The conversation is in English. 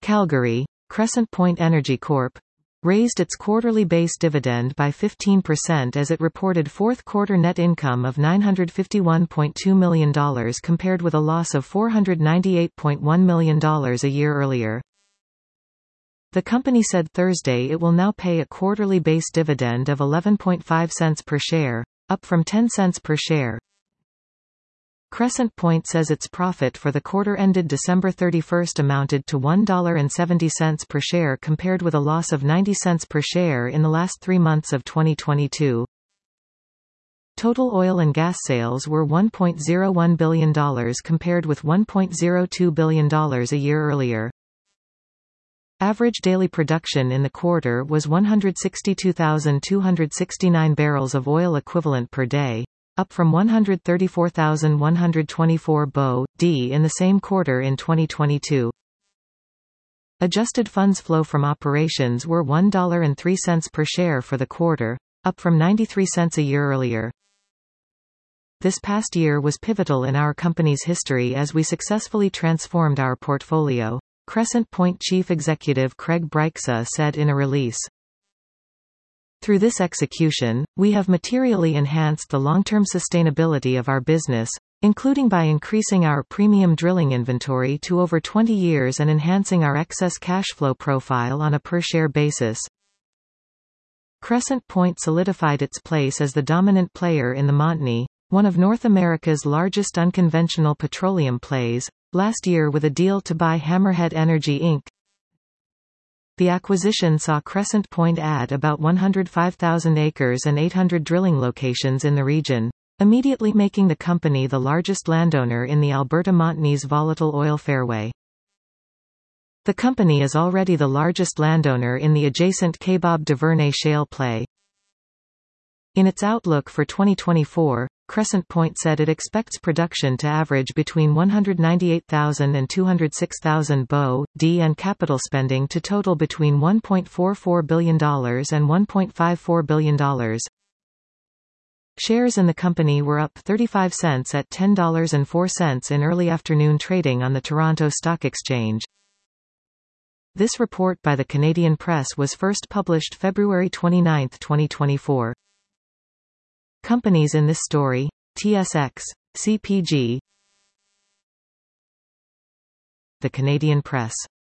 Calgary, Crescent Point Energy Corp. Raised its quarterly base dividend by 15% as it reported fourth-quarter net income of $951.2 million compared with a loss of $498.1 million a year earlier. The company said Thursday it will now pay a quarterly base dividend of 11.5 cents per share, up from 10 cents per share. Crescent Point says its profit for the quarter ended December 31 amounted to $1.70 per share compared with a loss of 90 cents per share in the last 3 months of 2022. Total oil and gas sales were $1.01 billion compared with $1.02 billion a year earlier. Average daily production in the quarter was 162,269 barrels of oil equivalent per day, up from 134,124 BO/d in the same quarter in 2022. Adjusted funds flow from operations were $1.03 per share for the quarter, up from 93 cents a year earlier. This past year was pivotal in our company's history as we successfully transformed our portfolio, Crescent Point Chief Executive Craig Bryksa said in a release. Through this execution, we have materially enhanced the long-term sustainability of our business, including by increasing our premium drilling inventory to over 20 years and enhancing our excess cash flow profile on a per-share basis. Crescent Point solidified its place as the dominant player in the Montney, one of North America's largest unconventional petroleum plays, last year with a deal to buy Hammerhead Energy Inc. The acquisition saw Crescent Point add about 105,000 acres and 800 drilling locations in the region, immediately making the company the largest landowner in the Alberta Montney's volatile oil fairway. The company is already the largest landowner in the adjacent Kaybob Duvernay shale play. In its outlook for 2024, Crescent Point said it expects production to average between 198,000 and 206,000 BO/d and capital spending to total between $1.44 billion and $1.54 billion. Shares in the company were up 35 cents at $10.04 in early afternoon trading on the Toronto Stock Exchange. This report by the Canadian Press was first published February 29, 2024. Companies in this story: TSX, CPG. The Canadian Press.